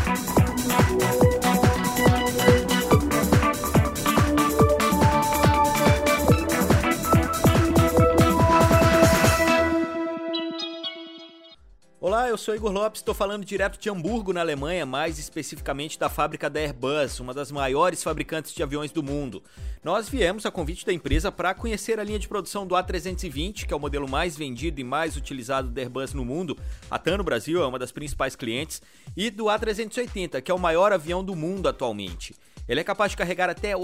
Olá, eu sou Igor Lopes, estou falando direto de Hamburgo, na Alemanha, mais especificamente da fábrica da Airbus, uma das maiores fabricantes de aviões do mundo. Nós viemos a convite da empresa para conhecer a linha de produção do A320, que é o modelo mais vendido e mais utilizado da Airbus no mundo. A TAM no Brasil é uma das principais clientes, e do A380, que é o maior avião do mundo atualmente. Ele é capaz de carregar até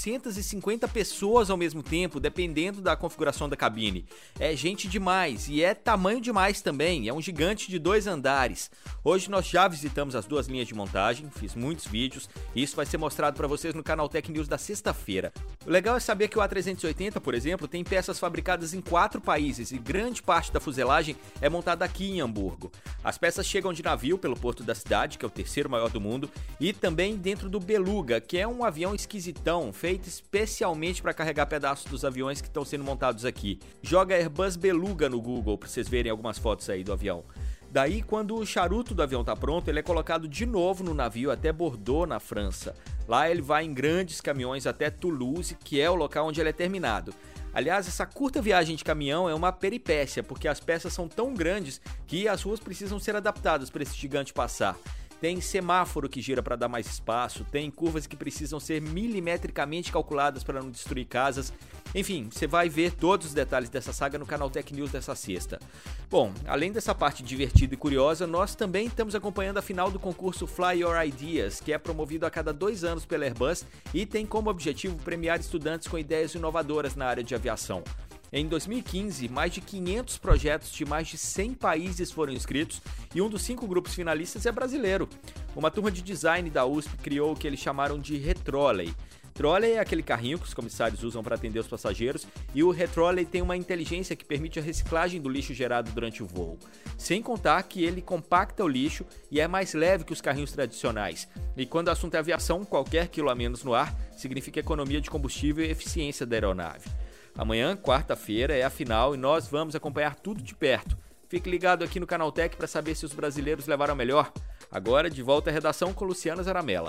850 pessoas ao mesmo tempo, dependendo da configuração da cabine. É gente demais e é tamanho demais também, é um gigante de 2 andares. Hoje nós já visitamos as 2 linhas de montagem, fiz muitos vídeos e isso vai ser mostrado para vocês no canal Tech News da sexta-feira. O legal é saber que o A380, por exemplo, tem peças fabricadas em 4 países e grande parte da fuselagem é montada aqui em Hamburgo. As peças chegam de navio pelo porto da cidade, que é o 3º maior do mundo, e também dentro do Beluga, que é um avião esquisitão, feito especialmente para carregar pedaços dos aviões que estão sendo montados aqui. Joga Airbus Beluga no Google para vocês verem algumas fotos aí do avião. Daí, quando o charuto do avião está pronto, ele é colocado de novo no navio até Bordeaux, na França. Lá ele vai em grandes caminhões até Toulouse, que é o local onde ele é terminado. Aliás, essa curta viagem de caminhão é uma peripécia, porque as peças são tão grandes que as ruas precisam ser adaptadas para esse gigante passar. Tem semáforo que gira para dar mais espaço, tem curvas que precisam ser milimetricamente calculadas para não destruir casas. Enfim, você vai ver todos os detalhes dessa saga no canal Tech News dessa sexta. Bom, além dessa parte divertida e curiosa, nós também estamos acompanhando a final do concurso Fly Your Ideas, que é promovido a cada 2 anos pela Airbus e tem como objetivo premiar estudantes com ideias inovadoras na área de aviação. Em 2015, mais de 500 projetos de mais de 100 países foram inscritos e um dos 5 grupos finalistas é brasileiro. Uma turma de design da USP criou o que eles chamaram de Retrolley. Trolley é aquele carrinho que os comissários usam para atender os passageiros e o Retrolley tem uma inteligência que permite a reciclagem do lixo gerado durante o voo. Sem contar que ele compacta o lixo e é mais leve que os carrinhos tradicionais. E quando o assunto é aviação, qualquer quilo a menos no ar significa economia de combustível e eficiência da aeronave. Amanhã, quarta-feira, é a final e nós vamos acompanhar tudo de perto. Fique ligado aqui no Canal Tech para saber se os brasileiros levaram a melhor. Agora, de volta à redação com Luciana Zaramella.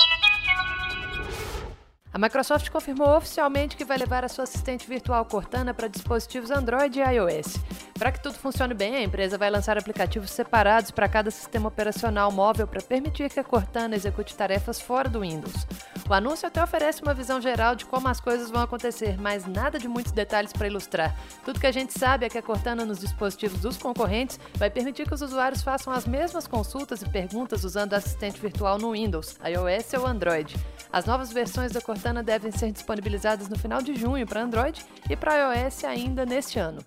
A Microsoft confirmou oficialmente que vai levar a sua assistente virtual Cortana para dispositivos Android e iOS. Para que tudo funcione bem, a empresa vai lançar aplicativos separados para cada sistema operacional móvel para permitir que a Cortana execute tarefas fora do Windows. O anúncio até oferece uma visão geral de como as coisas vão acontecer, mas nada de muitos detalhes para ilustrar. Tudo que a gente sabe é que a Cortana nos dispositivos dos concorrentes vai permitir que os usuários façam as mesmas consultas e perguntas usando a assistente virtual no Windows, iOS ou Android. As novas versões da Cortana devem ser disponibilizadas no final de junho para Android e para iOS ainda neste ano.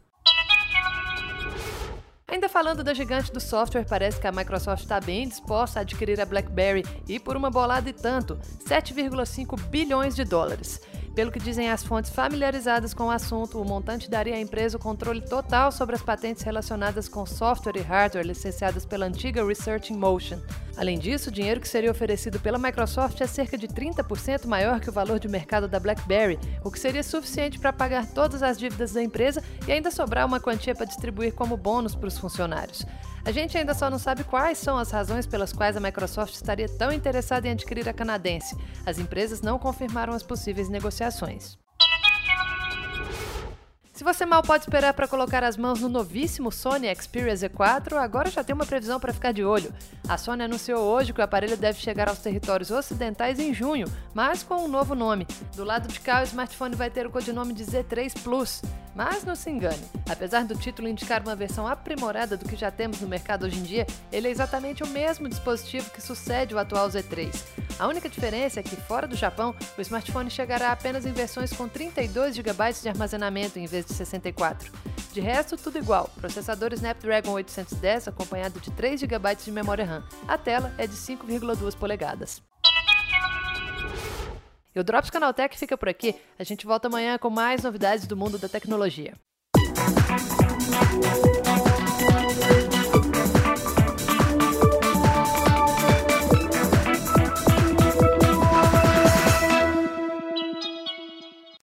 Ainda falando da gigante do software, parece que a Microsoft está bem disposta a adquirir a BlackBerry e por uma bolada e tanto, 7,5 bilhões de dólares. Pelo que dizem as fontes familiarizadas com o assunto, o montante daria à empresa o controle total sobre as patentes relacionadas com software e hardware licenciadas pela antiga Research in Motion. Além disso, o dinheiro que seria oferecido pela Microsoft é cerca de 30% maior que o valor de mercado da BlackBerry, o que seria suficiente para pagar todas as dívidas da empresa e ainda sobrar uma quantia para distribuir como bônus para os funcionários. A gente ainda só não sabe quais são as razões pelas quais a Microsoft estaria tão interessada em adquirir a canadense. As empresas não confirmaram as possíveis negociações. Se você mal pode esperar para colocar as mãos no novíssimo Sony Xperia Z4, agora já tem uma previsão para ficar de olho. A Sony anunciou hoje que o aparelho deve chegar aos territórios ocidentais em junho, mas com um novo nome. Do lado de cá, o smartphone vai ter o codinome de Z3 Plus. Mas não se engane, apesar do título indicar uma versão aprimorada do que já temos no mercado hoje em dia, ele é exatamente o mesmo dispositivo que sucede o atual Z3. A única diferença é que, fora do Japão, o smartphone chegará apenas em versões com 32 GB de armazenamento em vez de 64. De resto, tudo igual, processador Snapdragon 810 acompanhado de 3 GB de memória RAM. A tela é de 5,2 polegadas. E o Drops Canaltech fica por aqui. A gente volta amanhã com mais novidades do mundo da tecnologia.